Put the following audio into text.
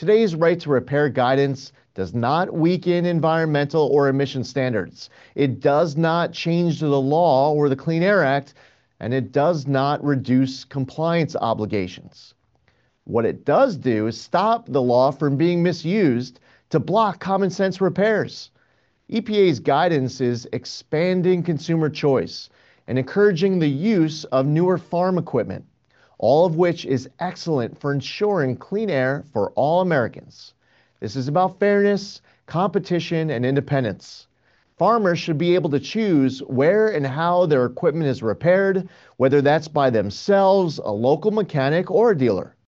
Today's right to repair guidance does not weaken environmental or emission standards. It does not change the law or the Clean Air Act, and it does not reduce compliance obligations. What it does do is stop the law from being misused to block common sense repairs. EPA's guidance is expanding consumer choice and encouraging the use of newer farm equipment, all of which is excellent for ensuring clean air for all Americans. This is about fairness, competition, and independence. Farmers should be able to choose where and how their equipment is repaired, whether that's by themselves, a local mechanic, or a dealer.